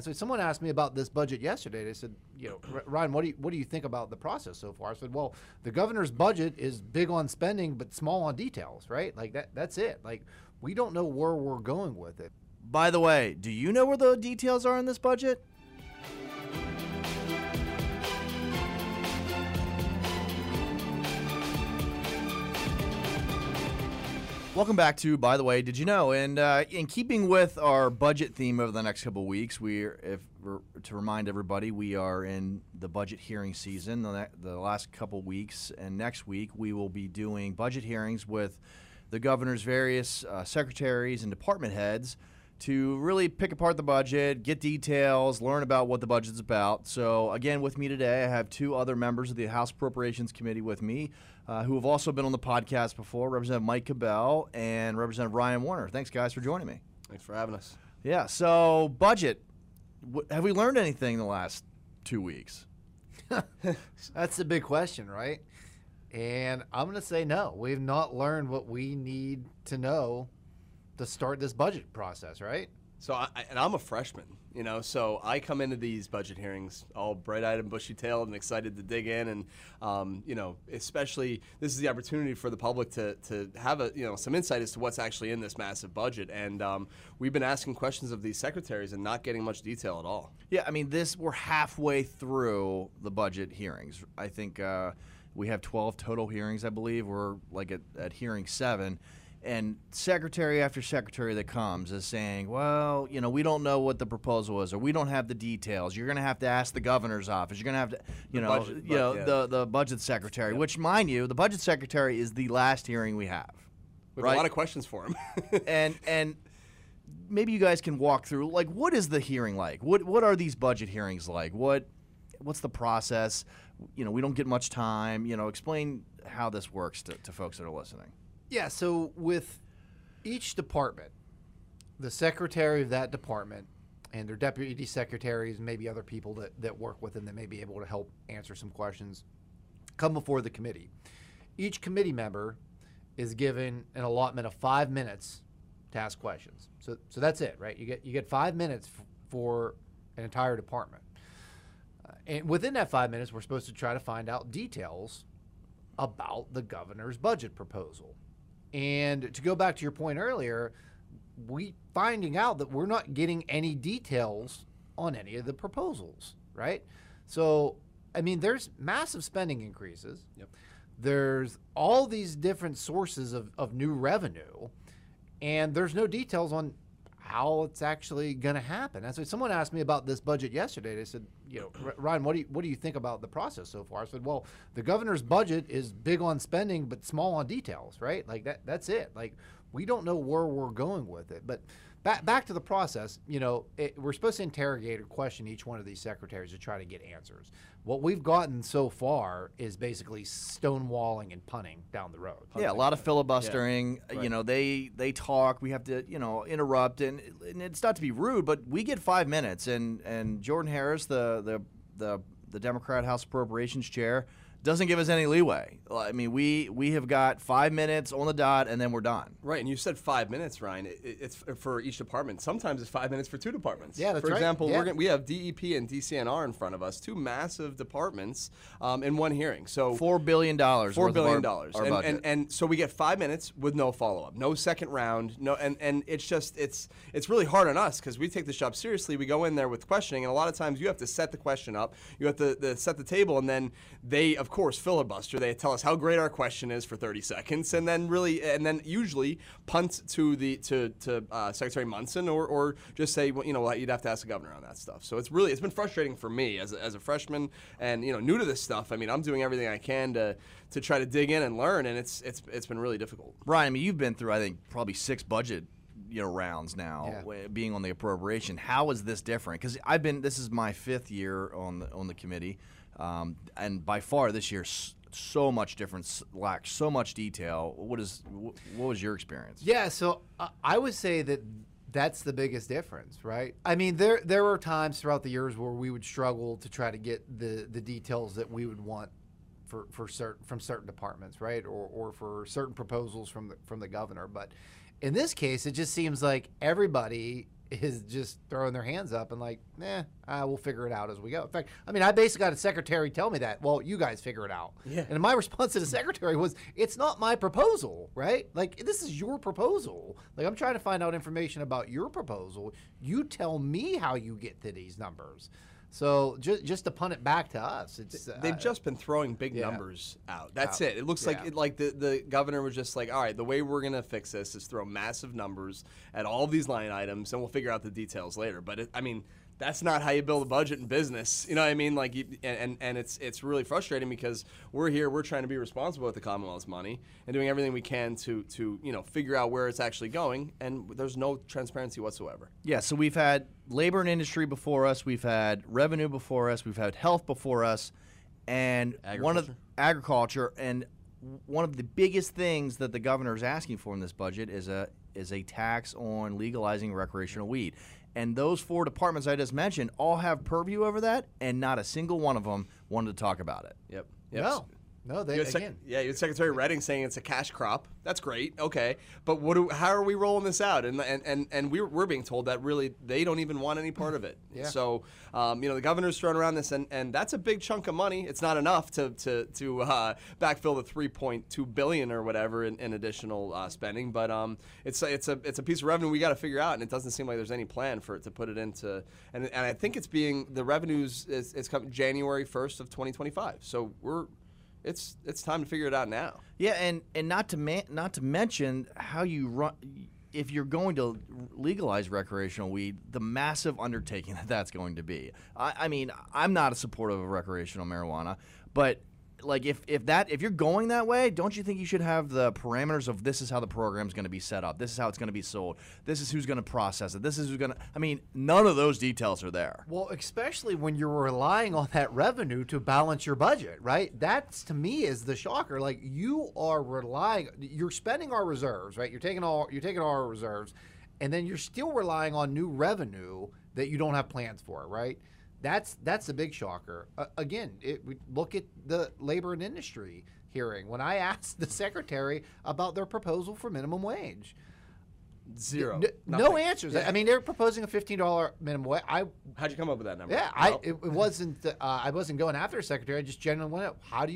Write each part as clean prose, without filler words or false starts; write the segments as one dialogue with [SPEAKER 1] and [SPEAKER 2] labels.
[SPEAKER 1] So someone asked me about this budget yesterday. They said, Ryan, what do you think about the process so far? I said, well, the governor's budget is big on spending but small on details, right? Like that's it. Like, we don't know where we're going with it.
[SPEAKER 2] By the way, do you know where the details are in this budget? Welcome back to By the Way, Did You Know? And in keeping with our budget theme over the next couple of weeks, to remind everybody, we are in the budget hearing season the last couple of weeks. And next week, we will be doing budget hearings with the governor's various secretaries and department heads to really pick apart the budget, get details, learn about what the budget's about. So again, with me today, I have two other members of the House Appropriations Committee with me who have also been on the podcast before, Representative Mike Cabell and Representative Ryan Warner. Thanks, guys, for joining me.
[SPEAKER 3] Thanks for having us.
[SPEAKER 2] Yeah, so budget. Have we learned anything in the last 2 weeks?
[SPEAKER 1] That's the big question, right? And I'm going to say no. We've not learned what we need to know to start this budget process, right?
[SPEAKER 3] So, I'm a freshman, so I come into these budget hearings all bright-eyed and bushy-tailed and excited to dig in, and especially this is the opportunity for the public to have some insight as to what's actually in this massive budget. And we've been asking questions of these secretaries and not getting much detail at all.
[SPEAKER 2] Yeah, I mean, we're halfway through the budget hearings. I think we have 12 total hearings, I believe. We're like at hearing 7. And secretary after secretary that comes is saying, well, we don't know what the proposal is, or we don't have the details. You're going to have to ask the governor's office. You're going to have to, the budget secretary, which, mind you, the budget secretary is the last hearing we have.
[SPEAKER 3] We have a lot of questions for him.
[SPEAKER 2] and maybe you guys can walk through, like, what is the hearing like? What are these budget hearings like? What's the process? We don't get much time. Explain how this works to folks that are listening.
[SPEAKER 1] Yeah, so with each department, the secretary of that department and their deputy secretaries and maybe other people that work with them that may be able to help answer some questions come before the committee. Each committee member is given an allotment of 5 minutes to ask questions. So that's it, right? You get 5 minutes for an entire department. And within that 5 minutes, we're supposed to try to find out details about the governor's budget proposal. And to go back to your point earlier, finding out that we're not getting any details on any of the proposals, right? So, I mean, there's massive spending increases.
[SPEAKER 3] Yep.
[SPEAKER 1] There's all these different sources of new revenue, and there's no details on how it's actually going to happen. And so someone asked me about this budget yesterday. They said, Ryan, what do you think about the process so far? I said, well, the governor's budget is big on spending but small on details, right? Like that's it. Like, we don't know where we're going with it. But back to the process, we're supposed to interrogate or question each one of these secretaries to try to get answers. What we've gotten so far is basically stonewalling and punting down the road.
[SPEAKER 2] Yeah, a lot of filibustering.
[SPEAKER 1] Yeah, right.
[SPEAKER 2] They talk. We have to, interrupt. And it's not to be rude, but we get 5 minutes. And Jordan Harris, the Democrat House Appropriations Chair, doesn't give us any leeway. I mean, we have got 5 minutes on the dot, and then we're done.
[SPEAKER 3] Right, and you said 5 minutes, Ryan. It's for each department. Sometimes it's 5 minutes for two departments.
[SPEAKER 1] Yeah, that's
[SPEAKER 3] For
[SPEAKER 1] right.
[SPEAKER 3] example,
[SPEAKER 1] Yeah.
[SPEAKER 3] we have DEP and DCNR in front of us, two massive departments in one hearing. So
[SPEAKER 2] $4 billion.
[SPEAKER 3] $4 billion.
[SPEAKER 2] Our budget.
[SPEAKER 3] And so we get 5 minutes with no follow-up, no second round, no, and it's just it's really hard on us because we take this job seriously. We go in there with questioning, and a lot of times you have to set the question up, you have to set the table, and then they, of course, filibuster. They tell us how great our question is for 30 seconds, and then usually punt to Secretary Munson, or just say, well, you'd have to ask the governor on that stuff. So it's been frustrating for me as a freshman and new to this stuff. I mean, I'm doing everything I can to try to dig in and learn, and it's been really difficult.
[SPEAKER 2] Brian, I mean, you've been through, I think, probably 6 budget rounds now, being on the appropriation. How is this different? Because this is my 5th year on the committee, and by far this year so much difference, lacks so much detail. What was your experience?
[SPEAKER 1] Yeah, so I would say that's the biggest difference, right? I mean, there were times throughout the years where we would struggle to try to get the details that we would want from certain departments, right, or for certain proposals from the governor. But in this case, it just seems like everybody is just throwing their hands up and like, we'll figure it out as we go. In fact, I mean, I basically got a secretary tell me that, well, you guys figure it out.
[SPEAKER 3] Yeah.
[SPEAKER 1] And my response to the secretary was, it's not my proposal, right? Like, this is your proposal. Like, I'm trying to find out information about your proposal. You tell me how you get to these numbers. So just to punt it back to us, it's
[SPEAKER 3] they've just been throwing big numbers out. That's it. It looks like the governor was just like, all right, the way we're gonna fix this is throw massive numbers at all of these line items, and we'll figure out the details later. But I mean, that's not how you build a budget in business. You know what I mean? Like, and it's really frustrating because we're trying to be responsible with the Commonwealth's money and doing everything we can to figure out where it's actually going, and there's no transparency whatsoever.
[SPEAKER 2] Yeah, so we've had labor and industry before us, we've had revenue before us, we've had health before us, and agriculture. And one of the biggest things that the governor is asking for in this budget is a tax on legalizing recreational weed. And those 4 departments I just mentioned all have purview over that, and not a single one of them wanted to talk about it.
[SPEAKER 3] Yep.
[SPEAKER 1] No, they
[SPEAKER 3] you had Secretary Redding saying it's a cash crop. That's great. Okay, but how are we rolling this out? And we're being told that really they don't even want any part of it.
[SPEAKER 1] Yeah.
[SPEAKER 3] So the governor's throwing around this, and that's a big chunk of money. It's not enough to backfill the $3.2 billion or whatever in additional spending, but it's a piece of revenue we got to figure out, and it doesn't seem like there's any plan for it to put it into. And I think the revenues it's coming January 1st of 2025. So it's time to figure it out now.
[SPEAKER 2] Yeah, and not to mention how you run. If you're going to legalize recreational weed, the massive undertaking that's going to be. I mean, I'm not a supporter of recreational marijuana, but like if you're going that way, don't you think you should have the parameters of this is how the program's going to be set up, this is how it's going to be sold, this is who's going to process it, this is who's going to. I mean, none of those details are there.
[SPEAKER 1] Well, especially when you're relying on that revenue to balance your budget, right? That's, to me, is the shocker. Like, you're spending our reserves, right? You're taking all our reserves, and then you're still relying on new revenue that you don't have plans for, right? That's the big shocker. Again, we look at the labor and industry hearing. When I asked the secretary about their proposal for minimum wage,
[SPEAKER 3] zero,
[SPEAKER 1] no answers. Yeah. I mean, they're proposing a $15 minimum wage.
[SPEAKER 3] How'd you come up with that number?
[SPEAKER 1] Yeah, it wasn't. I wasn't going after a secretary. I just generally went,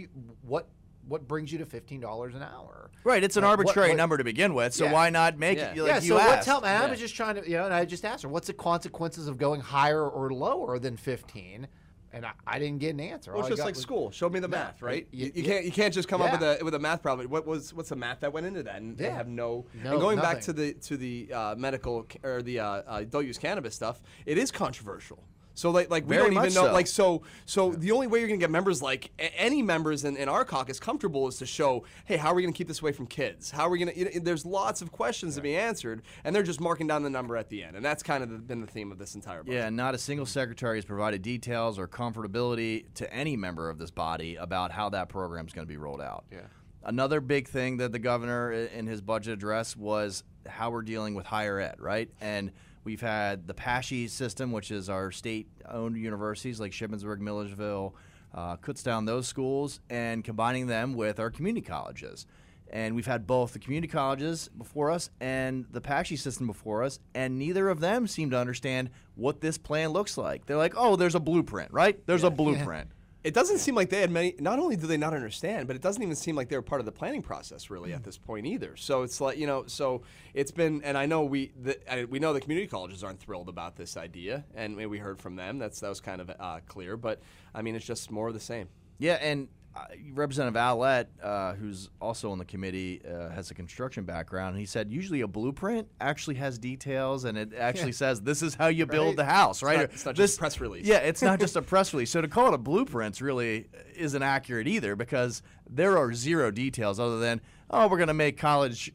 [SPEAKER 1] what brings you to $15 an hour?
[SPEAKER 2] Right, it's an arbitrary number to begin with, so why not make it like you asked?
[SPEAKER 1] And I was just trying to, and I just asked her, what's the consequences of going higher or lower than 15? And I didn't get an answer.
[SPEAKER 3] Well, it's just like school. Show me the math, right? You can't just come up with a math problem. What's the math that went into that? And they have no. And going back to the medical or the adult use cannabis stuff, it is controversial. So like we
[SPEAKER 2] Very
[SPEAKER 3] don't even know
[SPEAKER 2] so.
[SPEAKER 3] so the only way you're gonna get members like any members in our caucus comfortable is to show, hey, how are we gonna keep this away from kids? How are we gonna? There's lots of questions to be answered, and they're just marking down the number at the end, and that's kind of been the theme of this entire budget.
[SPEAKER 2] Yeah, not a single secretary has provided details or comfortability to any member of this body about how that program is going to be rolled out.
[SPEAKER 1] Yeah.
[SPEAKER 2] Another big thing that the governor in his budget address was how we're dealing with higher ed, right? And we've had the PASHE system, which is our state-owned universities like Shippensburg, Millersville, Kutztown, those schools, and combining them with our community colleges. And we've had both the community colleges before us and the PASHE system before us, and neither of them seem to understand what this plan looks like. They're like, oh, there's a blueprint, right? There's a blueprint.
[SPEAKER 3] It doesn't seem like they had many. Not only do they not understand, but it doesn't even seem like they were part of the planning process really at this point either. So it's like so it's been, and I know we know the community colleges aren't thrilled about this idea, and we heard from them. That was kind of clear, but I mean it's just more of the same.
[SPEAKER 2] Yeah, and Representative Owlett, who's also on the committee, has a construction background, and he said usually a blueprint actually has details, and it actually says this is how you build the house, right?
[SPEAKER 3] It's not just a press release.
[SPEAKER 2] Yeah, it's not just a press release. So to call it a blueprint really isn't accurate either, because there are zero details other than, we're going to make college,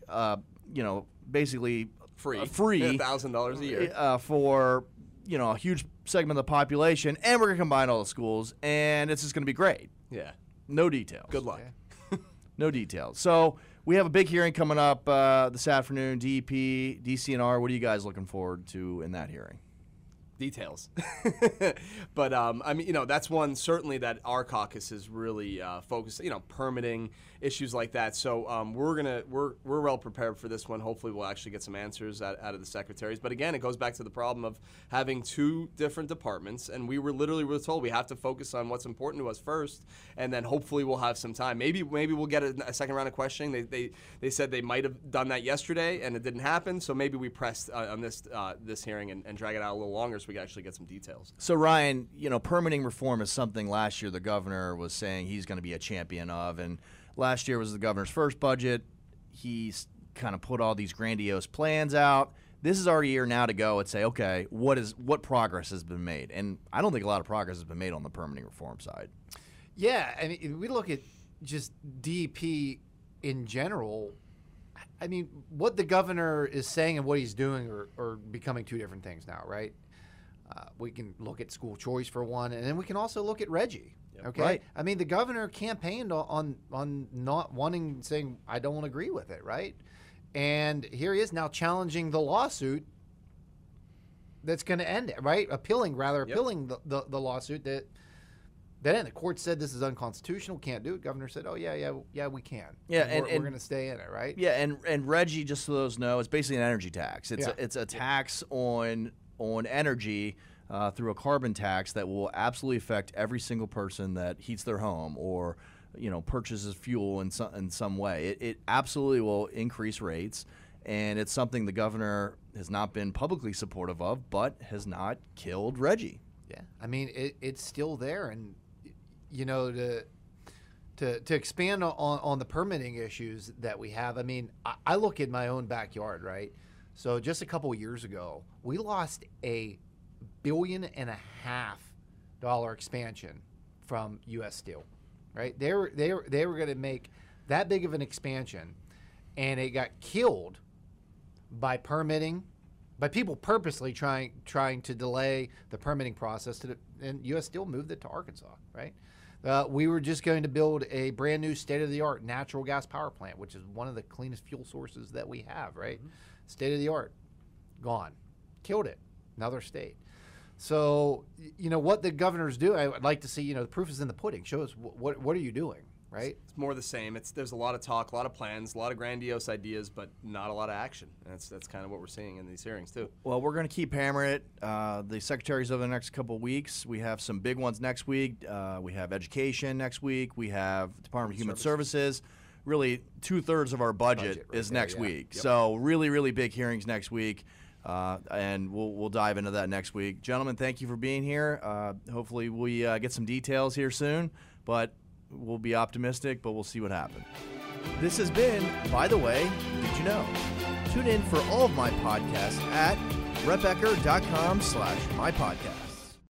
[SPEAKER 2] basically
[SPEAKER 3] free
[SPEAKER 2] $1,000
[SPEAKER 3] a year
[SPEAKER 2] for a huge segment of the population, and we're going to combine all the schools, and it's just going to be great.
[SPEAKER 3] Yeah.
[SPEAKER 2] No details.
[SPEAKER 3] Good luck.
[SPEAKER 2] No details. So we have a big hearing coming up this afternoon. DEP, DCNR. What are you guys looking forward to in that hearing?
[SPEAKER 3] details. But I mean, that's one certainly that our caucus is really focused. Permitting issues like that. So we're well prepared for this one. Hopefully, we'll actually get some answers out of the secretaries. But again, it goes back to the problem of having two different departments, and we were told we have to focus on what's important to us first, and then hopefully we'll have some time. Maybe we'll get a second round of questioning. They said they might have done that yesterday, and it didn't happen. So maybe we pressed on this hearing and drag it out a little longer so we can actually get some details.
[SPEAKER 2] So Ryan, permitting reform is something last year the governor was saying he's going to be a champion of, and last year was the governor's first budget. He's kind of put all these grandiose plans out. This is our year now to go and say, okay, what progress has been made? And I don't think a lot of progress has been made on the permitting reform side.
[SPEAKER 1] Yeah, I mean, if we look at just DEP in general, I mean, what the governor is saying and what he's doing are becoming two different things now, right? We can look at school choice for one, and then we can also look at Reggie. Okay,
[SPEAKER 2] right.
[SPEAKER 1] I mean, the governor campaigned on not wanting, saying I don't agree with it, right? And here he is now challenging the lawsuit that's going to end it, right? Appealing the lawsuit that the court said this is unconstitutional, can't do it. Governor said, oh yeah, we can.
[SPEAKER 2] Yeah,
[SPEAKER 1] and we're going to stay in it, right?
[SPEAKER 2] Yeah, and Reggie, just so those know, it's basically an energy tax. It's a tax on energy. Through a carbon tax that will absolutely affect every single person that heats their home or purchases fuel in some way. It absolutely will increase rates, and it's something the governor has not been publicly supportive of, but has not killed Reggie.
[SPEAKER 1] Yeah, I mean it's still there, and to expand on the permitting issues that we have. I mean, I look at my own backyard, right? So just a couple of years ago, we lost a $1.5 billion expansion from U.S. Steel, right? They were going to make that big of an expansion, and it got killed by permitting, by people purposely trying to delay the permitting process. And U.S. Steel moved it to Arkansas, right? We were just going to build a brand new state-of-the-art natural gas power plant, which is one of the cleanest fuel sources that we have, right? Mm-hmm. State-of-the-art, gone, killed it, another state. So, what the governors do, I would like to see, the proof is in the pudding. Show us what are you doing, right?
[SPEAKER 3] It's more the same. There's a lot of talk, a lot of plans, a lot of grandiose ideas, but not a lot of action. And that's kind of what we're seeing in these hearings, too.
[SPEAKER 2] Well, we're going to keep hammering it. The secretaries over the next couple of weeks. We have some big ones next week. We have education next week. We have Department of Human Services. Really, 2/3 of our budget is next week. Yep. So really, really big hearings next week. And we'll dive into that next week. Gentlemen, thank you for being here. Hopefully we get some details here soon, but we'll be optimistic, but we'll see what happens. This has been, By the Way, Did You Know? Tune in for all of my podcasts at repecker.com/mypodcast.